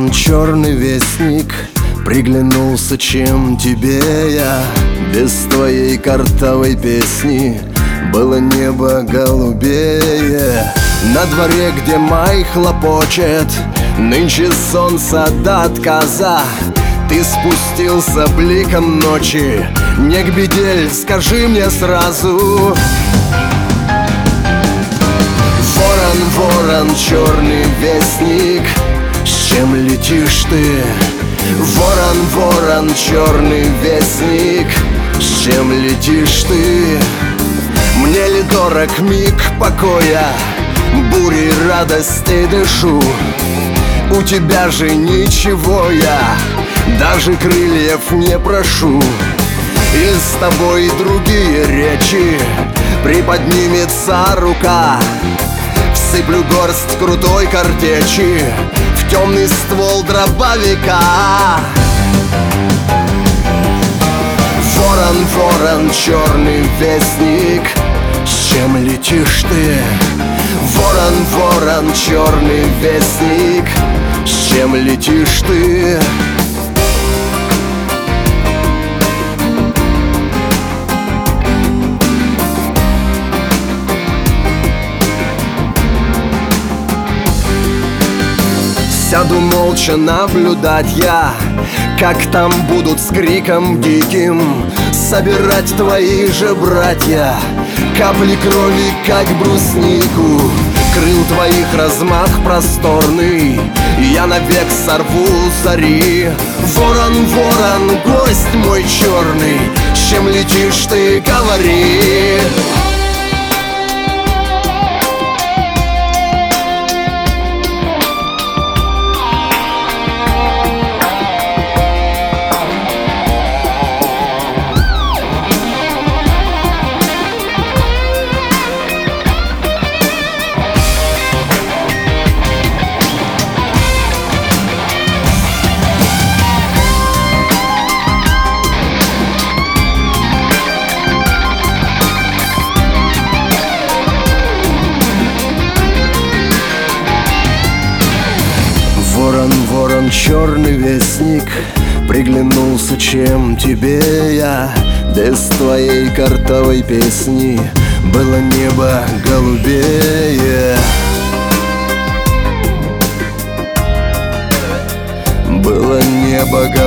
ворон, черный вестник, приглянулся, чем тебе я. Без твоей картавой песни было небо голубее. На дворе, где май хлопочет, нынче солнце до отказа. Ты спустился бликом ночи, не к беде, скажи мне сразу. Ворон, ворон, черный вестник, с чем летишь ты? Ворон, ворон, черный вестник, с чем летишь ты? Мне ли дорог миг покоя, бурей радости дышу? У тебя же ничего я, даже крыльев не прошу. И с тобой другие речи, приподнимется рука. Всыплю горсть крутой картечи в темный ствол дробовика. Ворон, ворон, черный вестник, с чем летишь ты? Ворон, ворон, черный вестник, с чем летишь ты? Сяду молча наблюдать я, как там будут с криком диким собирать твои же братья капли крови, как бруснику. Крыл твоих размах просторный, я навек сорву зари. Ворон, ворон, гость мой черный, с чем летишь ты, говори. Ворон, ворон, черный вестник, приглянулся, чем тебе я. Без твоей картовой песни было небо голубее. Было небо голубее.